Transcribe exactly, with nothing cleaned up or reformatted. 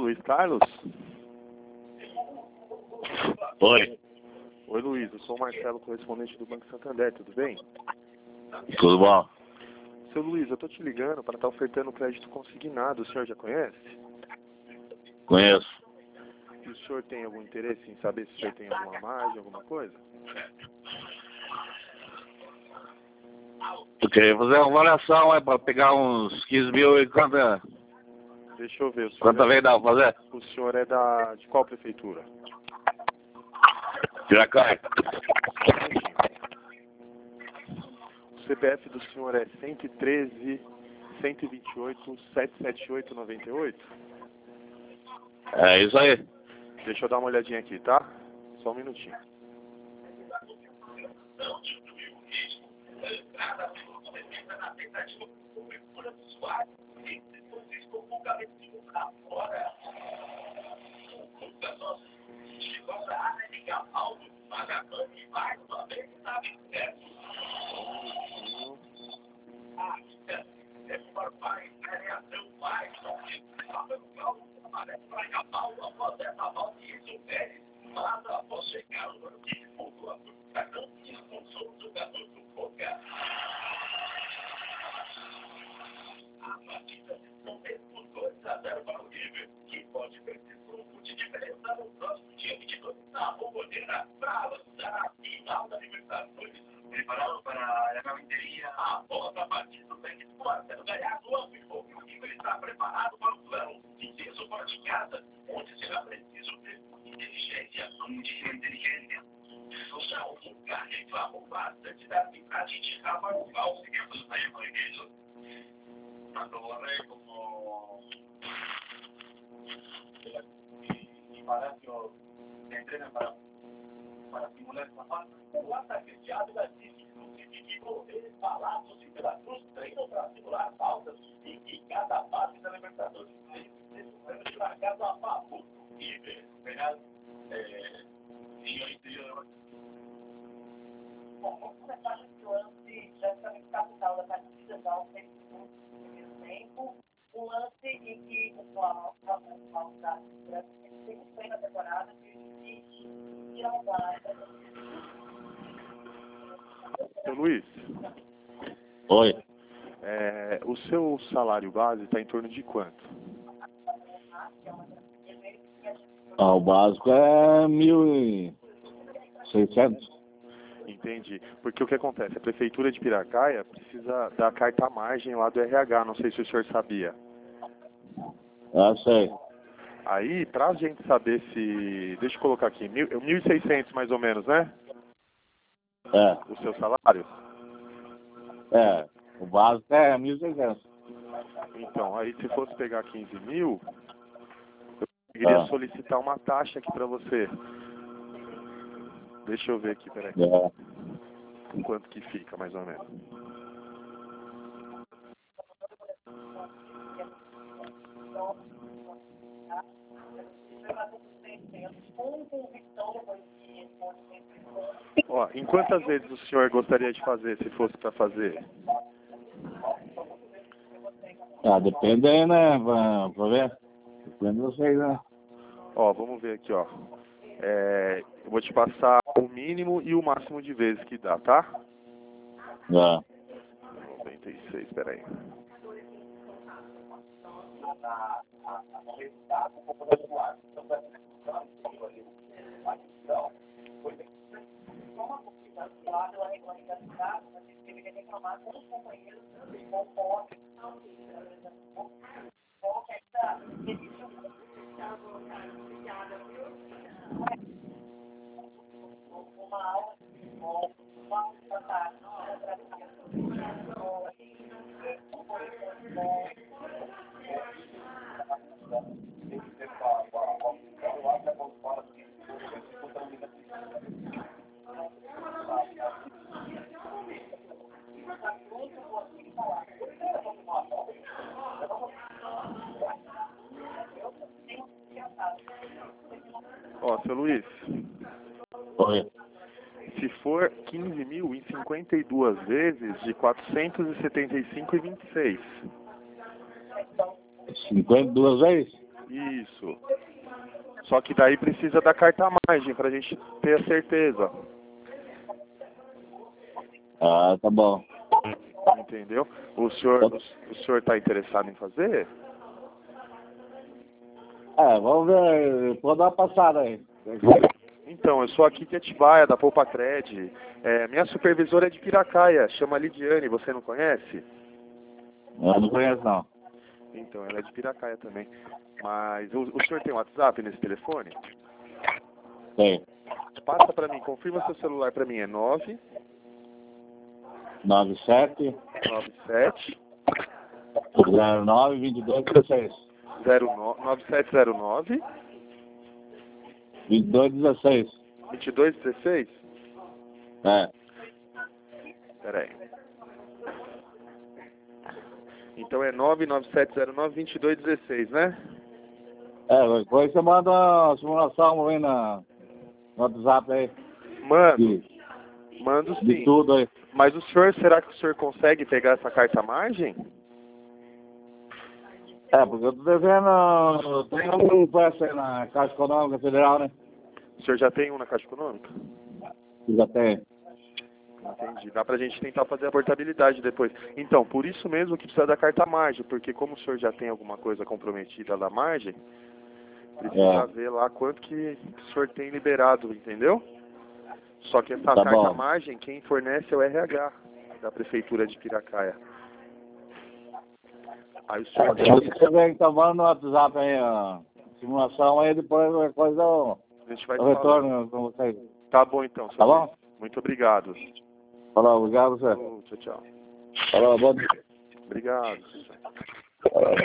Luiz Carlos? Oi. Oi, Luiz. Eu sou o Marcelo, correspondente do Banco Santander. Tudo bem? Tudo bom? Seu Luiz, eu tô te ligando para estar ofertando crédito consignado. O senhor já conhece? Conheço. E o senhor tem algum interesse em saber se o senhor tem alguma margem, alguma coisa? Tu queria fazer uma avaliação, é para pegar uns quinze mil e quanto, Deixa eu ver. O senhor quanto é, vez dá pra fazer? o senhor é da, de qual prefeitura? Piracai. O C P F do senhor é cento e treze, cento e vinte e oito, setecentos e setenta e oito, noventa e oito? É isso aí. Deixa eu dar uma olhadinha aqui, tá? Só um minutinho. Preparado para la camintería. A bola a partir do back sport, sendo ganhado o ano e pouco. O time está preparado para o plano. Intenso fora de casa, onde será preciso ter inteligência. Muita inteligência. Usar um lugar que vamos bastante da cidade de Ramalval. Seguimos aí, Maurício. Tanto Borré como y Palacio se entrenan para, para simular esta fase. O ataque de Ávila disse que correr Palácios e pela Cruz treinam para simular faltas e que cada fase da Libertadores tem esse de marcado a favor do River. Penal, senhor interior. Bom, vamos começar com o lance praticamente capital da partida, já o segundo tempo. Um lance em que o Flamengo da tem um play na temporada de tirar um guarda. Seu Luiz, Oi. é, o seu salário base está em torno de quanto? Ah, o básico é mil e seiscentos. Entendi. Porque o que acontece? A prefeitura de Piracaia precisa da carta margem lá do R H. Não sei se o senhor sabia. Ah, sei. Aí, pra gente saber se... Deixa eu colocar aqui. Mil, mil e seiscentos mais ou menos, né? É. O seu salário? É. O básico é mil e seiscentos. Então, aí se fosse pegar quinze mil, eu queria Ah. solicitar uma taxa aqui pra você. Deixa eu ver aqui, peraí. É. Quanto que fica, mais ou menos. Ó, em quantas vezes o senhor gostaria de fazer, se fosse para fazer? Ah, depende aí, né? Pra, pra ver. Depende de vocês, né? Ó, vamos ver aqui, ó. É, eu vou te passar o mínimo e o máximo de vezes que dá, tá? É. noventa e seis, peraí. Pela regulamentação, a gente deveria reclamar com os companheiros com posse. Bom, que essa existe uma aula de futebol, uma aula de fantástico, Ó, seu Luiz, Oi. se for quinze mil em cinquenta e duas vezes, de quatrocentos e setenta e cinco e vinte e seis. cinquenta e duas vezes? Isso. Só que daí precisa da carta margem pra gente ter a certeza. Ah, tá bom. Entendeu? O senhor, o, o senhor tá interessado em fazer? É, vamos ver, vou dar uma passada aí. Então, eu sou aqui de Atibaia, da Poupa Cred. É, minha supervisora é de Piracaia, chama Lidiane, você não conhece? Eu não conheço, não. Então, ela é de Piracaia também. Mas o, o senhor tem WhatsApp nesse telefone? Tem. Passa pra mim, confirma seu celular pra mim, é nove nove sete nove sete zero nove vinte e dois dezesseis. nove sete zero nove vinte e dois dezesseis. vinte e dois dezesseis? É. Pera aí. Então é nove nove sete zero nove vinte e dois dezesseis, né? É, depois você manda uma simulação aí na, no WhatsApp aí. Mando, De, mando sim. de tudo aí. Mas o senhor, será que o senhor consegue pegar essa carta margem? É, porque eu tô devendo, tem um peça aí na Caixa Econômica Federal, né? O senhor já tem um na Caixa Econômica? Já tem. Entendi. Dá pra gente tentar fazer a portabilidade depois. Então, por isso mesmo que precisa da carta margem, porque como o senhor já tem alguma coisa comprometida da margem, precisa É. ver lá quanto que o senhor tem liberado, entendeu? Só que essa Tá carta bom. margem, quem fornece é o R H da Prefeitura de Piracaia. Aí o senhor tem... Você vem tomando no WhatsApp aí a simulação aí, depois qualquer coisa eu, A gente vai eu falar. retorno com vocês. Tá bom então, senhor. Tá bom? Muito obrigado. Falou, obrigado você. Tchau, tchau. Falou, bom dia. Obrigado.